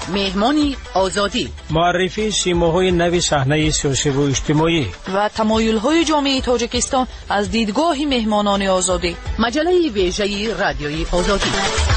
مهمانی آزادی، معرفی سیماهای نوی صحنه سیاسی و اجتماعی و تمایل‌های جامعه تاجیکستان از دیدگاه مهمانان آزادی. مجله ویژه رادیوی آزادی.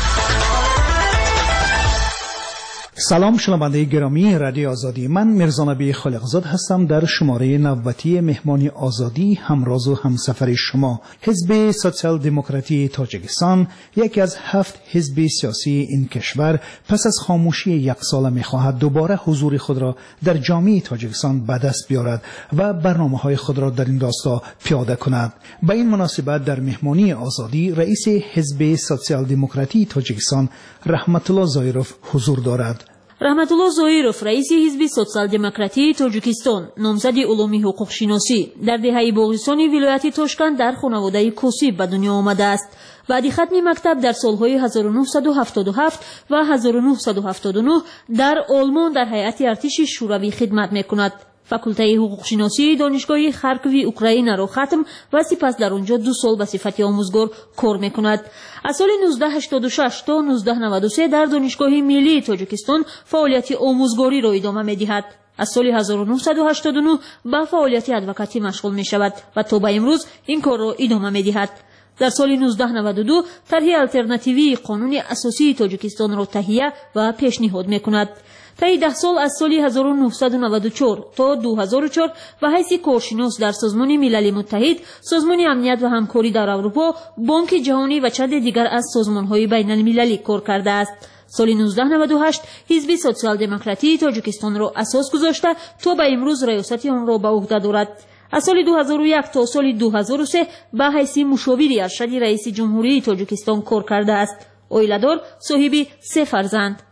سلام شنونده گرامی رادیو آزادی، من میرزا نبی خالقزاد هستم. در شماره نوبتی مهمانی آزادی همراز و همسفر شما. حزب سوسیال دموکراتی تاجیکستان یکی از 7 حزب سیاسی این کشور پس از خاموشی یک ساله میخواهد دوباره حضور خود را در جامعه تاجیکستان به دست بیارد و برنامه‌های خود را در این راستا پیاده کند. به این مناسبت در مهمانی آزادی رئیس حزب سوسیال دموکراتی تاجیکستان رحمت الله زایروف حضور دارد. رحمت الله زایروف رئیس حزب سوسیال دموکراتی تاجیکستان، نامزد علوم حقوق شناسی، در دهه باغستانی ولایت تاشکند در خانواده کوسی به دنیا آمده است. بعد ختم مکتب در سالهای 1977 و 1979 در آلمان در هیئت ارتش شوروی خدمت می‌کند. فاکولته حقوق شناسی دانشگاه خارکوی اوکراین را ختم و سپس در آنجا 2 سال به صفت آموزگار کار می‌کند. از سال 1986 تا 1993 در دانشگاه ملی تاجیکستان فعالیت آموزگاری را ادامه می‌دهد. از سال 1989 به فعالیت ادوکاتی مشغول می‌شود و تا به امروز این کار را ادامه می‌دهد. در سال 1992 طرح آلترناتیوی قانون اساسی تاجیکستان را تهیه و پیشنهاد می‌کند. طی 10 سال از سال 1994 تا 2004 به حیث کارشناس در سازمان ملل متحد، سازمان امنیت و همکاری در اروپا، بانک جهانی و چند دیگر از سازمان‌های بین‌المللی کار کرده است. سال 1998 حزب سوسیال دموکراتی تاجیکستان را اساس گذاشته تا به امروز ریاست آن را به عهده دارد. از سال 2001 تا سال 2003 به حیث مشاور ارشد رئیس جمهوری تاجیکستان کار کرده است. اویلادار، صاحب 3 فرزند.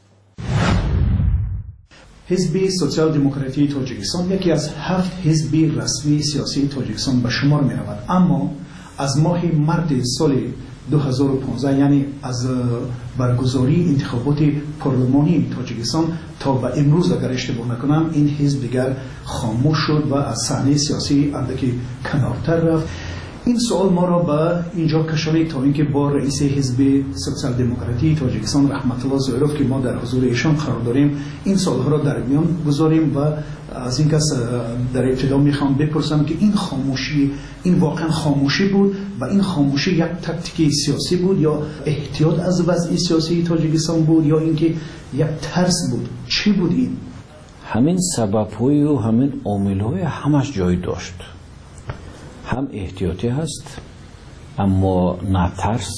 حزب سوسیال دموکراتی تاجیکستان یکی از 7 حزب رسمی سیاسی تاجیکستان به شمار می رود، اما از ماه مارس سال 2015 یعنی از برگزاری انتخابات پارلمانی تاجیکستان تا به امروز اگر اشتباه نکنم این حزب دیگر خاموش شد و از صحنه سیاسی اندکی کنارتر رفت. این سوال ما را به اینجا کشانید تا اینکه با رئیس حزب سوسیال دموکراتی تاجیکستان رحمت الله زایروف که ما در حضور ایشان قرار داریم این سوالها را در میان گذاریم و از این کس در ابتدا میخوام بپرسم که این خاموشی این واقعا خاموشی بود و این خاموشی یک تاکتیک سیاسی بود یا احتیاط از وضع سیاسی تاجیکستان بود یا اینکه یک ترس بود؟ چی بود این؟ همین سبب‌های و همین عامل‌های همش جای داشت. هم احتیاطی هست اما نه ترس،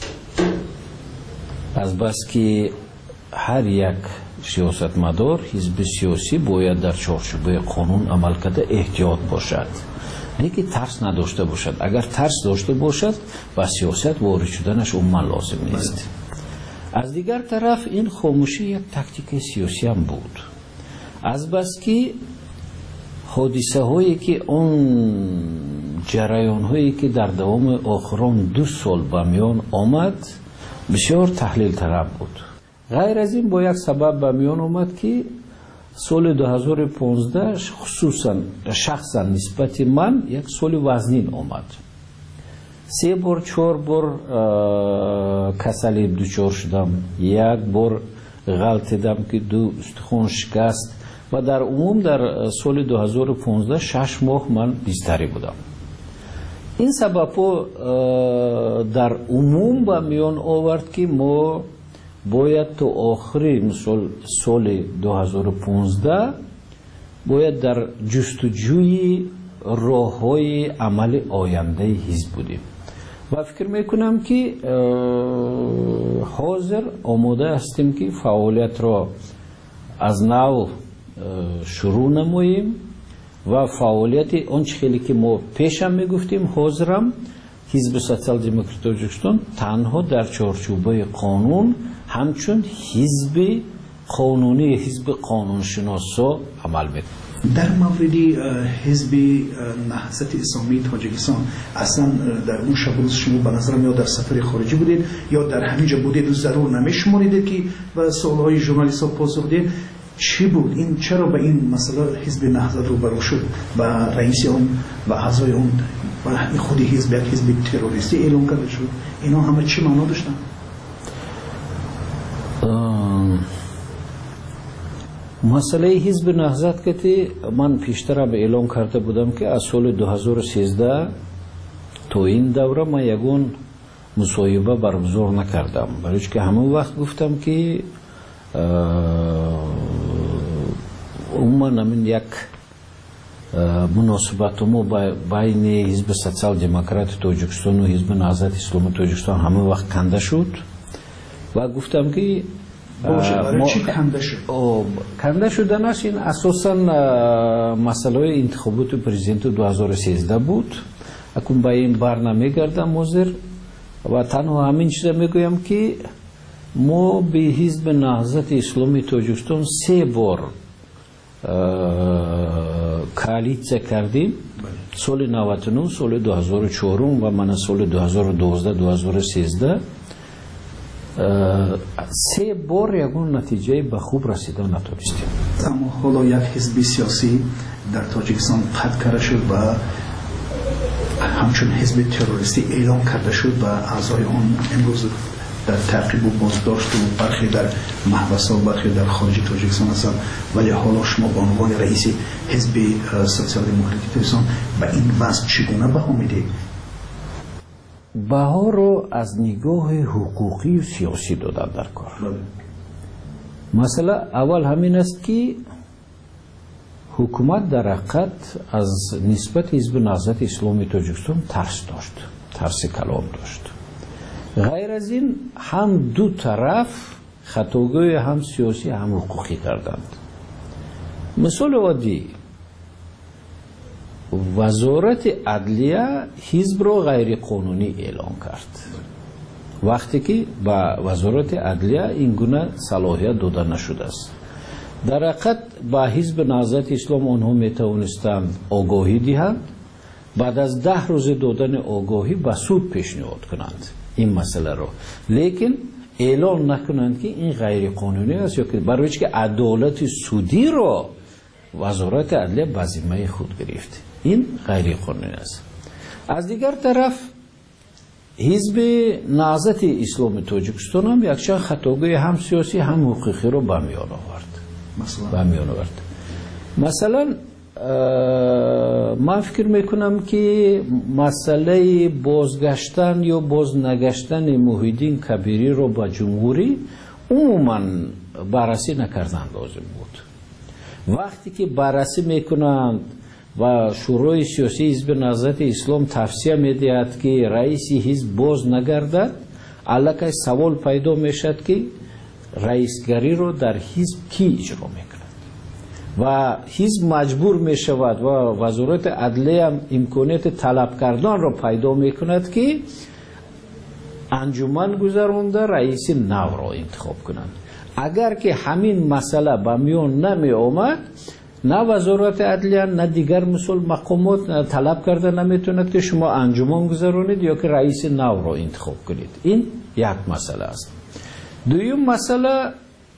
از بس که هر یک سیاستمدار حزب سیاسی باید در چارچوب قانون عمل کرده احتیاط باشد، نه که ترس نداشته باشد. اگر ترس داشته باشد با سیاست وارد شدنش عموما لازم نیست. از دیگر طرف این خاموشی یک تاکتیک سیاسی هم بود، از بس که حادثه هایی که اون جریان هایی که در دوام آخران 2 سال به میان آمد بسیار تحلیل طلب بود. غیر از این با یک سبب به میان آمد که سال 2015 خصوصا شخصا نسبت من یک سال وزنین آمد. 3 بار 4 بار کسلی دچار شدم، 1 بار غلطیدم که 2 استخوان شکست و در عموم در سال 2015 6 ماه من بیستری بودم. این سبب در عموم به میان آورد که ما باید تا آخری مثل سال 2015 باید در جستجوی راه‌های عمل آینده حزب بودیم و فکر میکنم که حاضر آماده هستیم که فعالیت را از نو شروع نماییم و فعالیت آنچه خیلی که ما پیشم میگفتیم حاضرم حزب سوسیال دموکراتی تاجیکستان تنها در چارچوبه قانون همچون حزب قانونی حزب قانونشناسا عمل میکنه. در مورد حزب نهضت اسلامی تاجیکستان اصلا در اون شب روز شما به نظرم یا در سفر خارجی بودید یا در همینجا بودید و ضرور نمیشماریدید که به سوالهای ژورنالیست‌ها پاسخ دید؟ چی بود این؟ چرا به این مسئله حزب نهضت روبرو شد و رئیس اون و اعضای اون و خود حزب یک حزب تروریستی اعلام کرده شد؟ اینا همه چی معنا داشتن؟ مسئله حزب نهضت که من پیشتر به اعلام کرده بودم که از سال 2013 تا این دوره من یگون مصاحبه برگزار نکردم، برای که همون وقت گفتم که عموما همین یک مناسبت ما بین حزب سوسیال دموکرات تاجیکستان و حزب نهضت اسلامی تاجیکستان همون وقت کنده شد و گفتم که برای چی کنده شد؟ کنده شدنش این اساسا مسئله انتخابات پرزیدنت 2013 بود. اکنون با این بر نمیگردم موزر و تنها همین چیز میگویم که ما به حزب نهضت اسلامی تاجیکستان 3 بار کالیسیا کردیم، سال 99 سال 2004 و من سال 2012 2013 3 بار یکون نتیجه به خوب رسیدن نتونستیم. اما حالا یک حزب سیاسی در تاجیکستان قطع کرده شد و همچون حزب تروریستی اعلام کرده شد و اعضای آن امروز در تعقیب و بازداشت و برخی در محبس و برخی در خارج تاجیکستان هستند. ولی حالا شما به عنوان رئیس حزب سوسیال دموکراتیک تاجیکستان به این وضع چگونه بها میدید؟ بها رو از نگاه حقوقی و سیاسی دادن در کار. مثلا اول همین است که حکومت در حقیقت از نسبت حزب نهضت اسلامی تاجیکستان ترس داشت، ترس کلام داشت. غیر از این هم دو طرف خطاگاه هم سیاسی هم حقوقی کردند. مثال عادی وزارت عدلیه حزب را غیر قانونی اعلام کرد، وقتی که با وزارت عدلیه این گونه صلاحیت داده نشده است. در حقیقت با حزب نهضت اسلام آنها می توانستند آگاهی دهند، بعد از 10 روز دادن آگاهی به سود پیشنهاد کنند این مسئله را، لیکن اعلان نکنند که این غیر قانونی است، یا که برای که عدالت سودی را وزارت عدلیه به ذمه خود گرفت. این غیر قانونی است. از دیگر طرف حزب نهضت اسلامی تاجیکستان هم یکچند خطاگاه هم سیاسی هم حقوقی را به میان آورد. مثلا من فکر میکنم که مسئله بازگشتن یا باز نگشتن محیدین کبیری رو با جمهوری عموما بررسی نکردن لازم بود. وقتی که بررسی میکنند و شورای سیاسی حزب نهضت اسلام توصیه میدهد که رئیس حزب باز نگردد، علاقه سوال پیدا میشد که رئیسگری رو در حزب کی اجرا میکند و حزب مجبور میشود و وزارت عدلیه هم امکانیت طلب کردن رو پیدا میکند که انجمن گذرانده رئیس نو را انتخاب کنند. اگر که همین مسئله به میان نمی آمد، نه وزارت عدلیه نه دیگر مسئول مقامات طلب کرده نمیتوند که شما انجمن گذرانید یا که رئیس نو را انتخاب کنید. این یک مسئله است. دویم مسئله،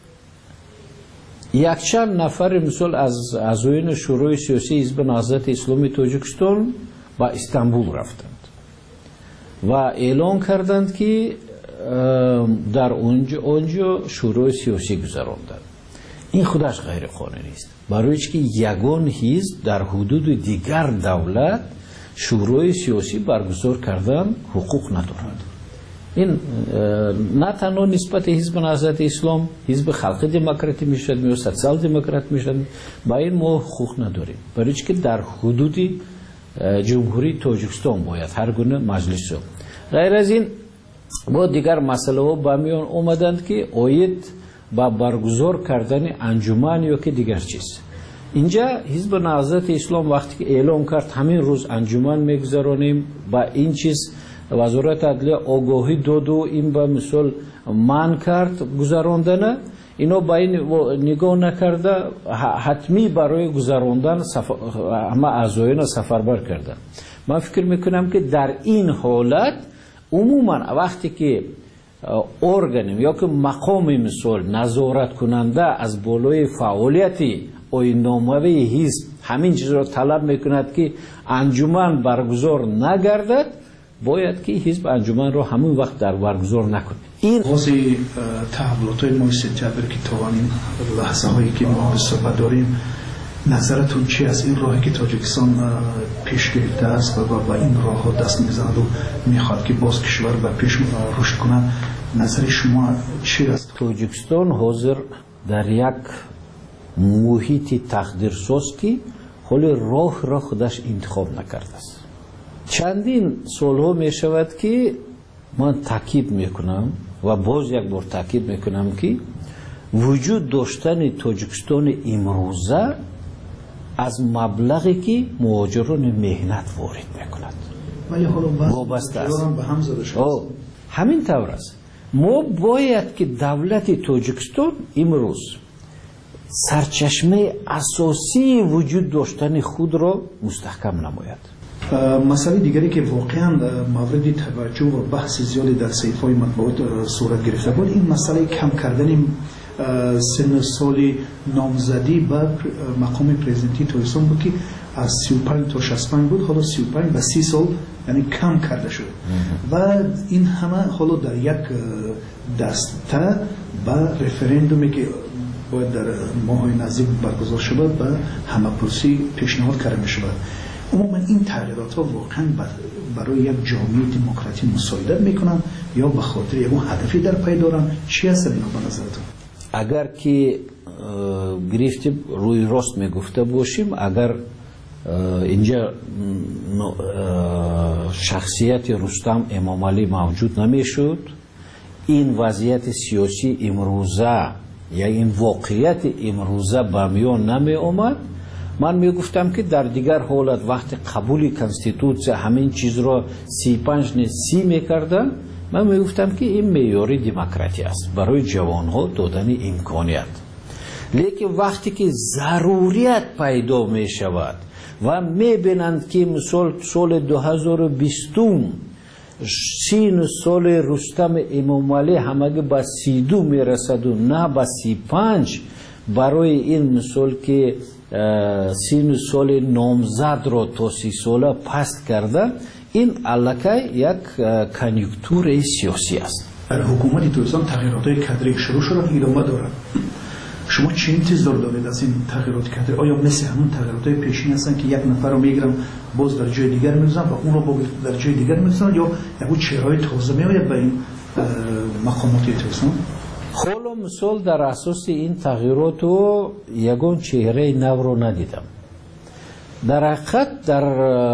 یک چند نفر مثل از اعضایان شورای سیاسی حزب نهضت اسلامی تاجیکستان با استانبول رفتند و اعلان کردند که در اونجا شورای سیاسی گذراندند. این خودش غیر قانونی است، برای که یگان حزب در حدود دیگر دولت شورای سیاسی برگزار کردن حقوق ندارد. این نه تنها نسبت حزب نهضت اسلام حزب خلق دموکراتی میشد یا سوسیال دموکرات میشد، با این ما حقوق نداریم، برای که در حدود جمهوری تاجیکستان باید هر گونه مجلس. غیر از این با دیگر مسئله ها با میان اومدند که آید با برگزار کردن انجمن یا که دیگر چیز. اینجا حزب نهضت اسلام وقتی که اعلام کرد همین روز انجمن میگذرانیم، با این چیز وزارت عدلیه آگاهی داد و این به مثال من کرد گذراندن، اینا با این نگاه نکرده حتمی برای گذراندن همه اعضایان سفربر کردن. من فکر میکنم که در این حالت عموما وقتی که ارگانیم یا که مقام مثال نظارت کننده از بالای فعالیتی آیین‌نامه حزب همین چیز را طلب میکند که انجمن برگزار نگردد، باید که حزب انجمن را همون وقت در برگزار نکنه. این غازی تحولات های ماه سپتامبر که تا این لحظه هایی که ما به صحبت داریم، نظرتون چی از این راهی که تاجیکستان پیش گرفته است و با این راه ها دست میزند و میخواد که باز کشور و پیش رشد کنه، نظر شما چی است؟ تاجیکستان حاضر در یک محیط تقدیرساز که خیلی راه را خودش انتخاب نکرده است. چندین سالها می شود که من تاکید میکنم و باز یک بار تاکید میکنم که وجود داشتن تاجیکستان امروزه از مبلغی که مهاجران مهنت وارد میکند ولی حالا وابسته است. به هم زده شده. همین طور است. ما باید که دولت تاجیکستان امروز سرچشمه اساسی وجود داشتن خود را مستحکم نماید. مسئله دیگری که واقعا مورد توجه و بحث زیادی در صحیفه‌های مطبوعات صورت گرفته بود، این مسئله کم کردن سن سال نامزدی به مقام پرزیدنتی تاجیکستان بود که از 35 تا 65 بود، حالا 35 به 30 سال یعنی کم کرده شد و این همه حالا در یک دسته به رفراندومی که باید در ماه نزدیک برگزار شود به همه پرسی پیشنهاد کرده می شود. عموما این تغییرات ها واقعا برای یک جامعه دموکراتی مساعدت میکنن یا به خاطر یک هدفی در پی دارن؟ چی هست اینا به نظرتون؟ اگر که گرفتیم روی راست میگفته باشیم، اگر اینجا شخصیت رستم امامعلی موجود نمیشد، این وضعیت سیاسی امروزه یا این واقعیت امروزه به میان نمی آمد، من میگفتم که در دیگر حالت وقت قبول کنستیتوسیون همین چیز را 35 نه 30 میکردن، من میگفتم که این معیار دموکراسی است برای جوانها دادن امکانیت. لیکن وقتی که ضروریت پیدا می شود و میبینند که مثلا سال 2020 سین سال رستم امامعلی همگی به 32 میرسد و نه به 35، برای این مثال که سین سال نامزد را تا 30 ساله پست کرده، این علاقه یک کنیونکتور سیاسی است. در حکومت تاجیکستان تغییرات کادری شروع شده، ادامه دارد. شما چه انتظار دارید از این تغییرات کادری؟ آیا مثل همون تغییرات پیشین هستن که یک نفر رو میگیرن باز در جای دیگر میذارن و اون رو در جای دیگر میذارن، یا یک چهره‌های تازه میآید به این مقامات تاجیکستان؟ حالا مثال در اساس این تغییرات و یگان چهره نو رو ندیدم. در حقیقت در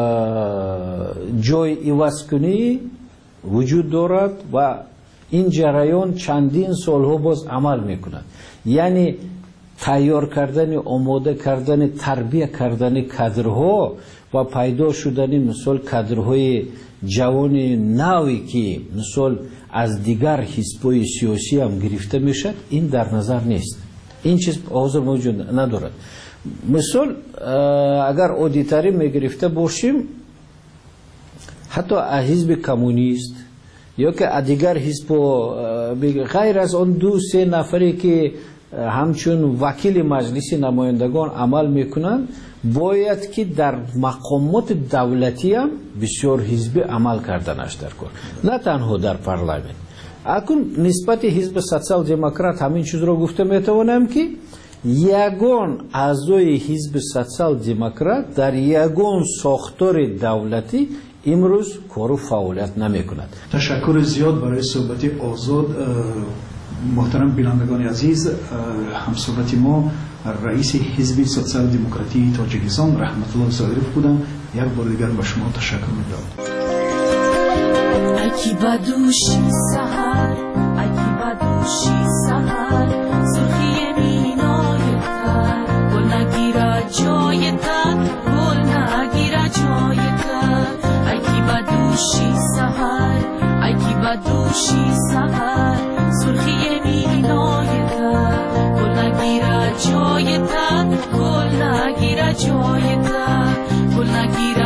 جای عوض کنی وجود دارد و این جریان چندین سالها باز عمل میکند. یعنی تیار کردن، آماده کردن، تربیت کردن کادرها و پیدا شدن مثال کادرهای جوان نوی که مثال از دیگر حزب‌های سیاسی هم گرفته میشد، این در نظر نیست. این چیز حاضر موجود ندارد. مثال اگر اودیتوری میگرفته باشیم، حتی حزب کمونیست یا که دیگر حزب غیر از اون 2-3 نفری که همچون وکیل مجلس نمایندگان عمل میکنند، باید که در مقامات دولتی هم بسیار حزبی عمل کردنش در کار، نه تنها در پارلمان. اکنون نسبت حزب سوسیال دموکرات همین چیز رو گفته میتوانم که یگان اعضای حزب سوسیال دموکرات در یگان ساختار دولتی امروز کار و فعالیت نمی کند. تشکر زیاد برای صحبت آزاد. محترم بینندگان عزیز، همصحبت ما رئیس حزب سوسیال دموکراتی تاجیکستان رحمت الله ظاهریف بودن. یک بار دیگر به شما تشکر می‌کنم. اکی بدوشی سحر، اکی بدوشی سحر، سرخی مینای تر، گل نگیره جای تر، گل نگیره جای تر. اکی بدوشی سحر، اکی بدوشی سحر، سرخی مینای تر، گل نگیره جای تر، گل نگیره جای تر، گل نگیره